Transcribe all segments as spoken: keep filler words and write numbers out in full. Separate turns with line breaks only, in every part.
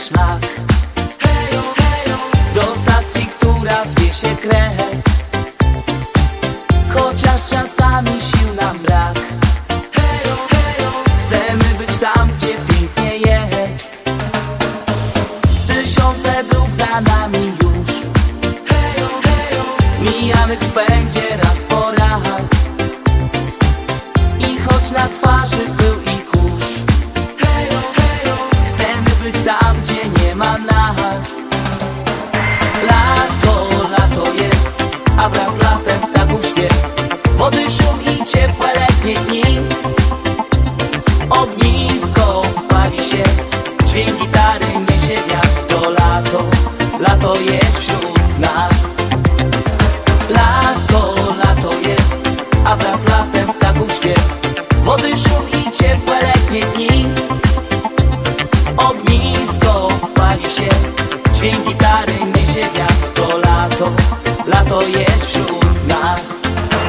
szlak. Do stacji, która zwie się Kres, chociaż czasami sił nam brak. Chcemy być tam, gdzie pięknie jest. Tysiące dróg za nami już. Mijamy w pędzie raz po raz. I choć na twarzy pył i kurz, chcemy być tam, gdzie nie ma nas. Lato, lato jest, a wraz z latem ptaków śpiew, wody szum i ciepłe letnie dni. Ognisko pali się, dźwięk gitary niesie wiatr. To lato, lato jest wśród nas. Lato, lato jest, a wraz z latem ptaków śpiew, wody szum i ciepłe letnie dni. Ognisko pali się, dźwięk gitary niesie wiatr. To lato, lato jest wśród nas.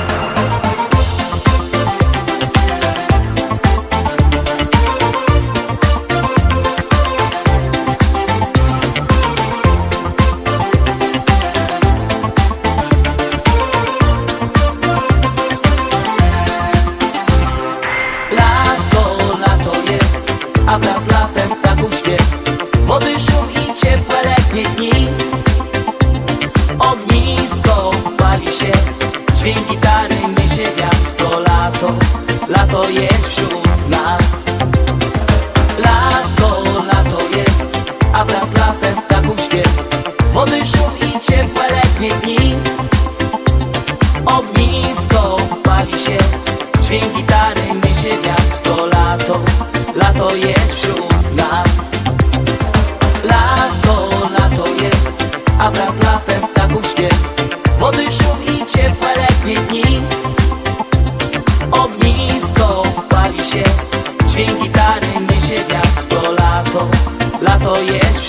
A wraz z latem ptaków śpiew, wody szum i ciepłe letnie dni. Ognisko pali się, dźwięk gitary niesie wiatr. To lato, lato jest wśród nas. Lato, lato jest, a wraz z latem ptaków śpiew, wody szum i ciepłe letnie dni. Ognisko pali się, dźwięk gitary niesie wiatr. To lato, lato jest wśród nas. Lato, lato jest, a wraz z latem ptaków śpiew, wody szum i ciepłe letnie dni. Ognisko pali się, dźwięk gitary niesie wiatr. To lato, lato jest wśród nas.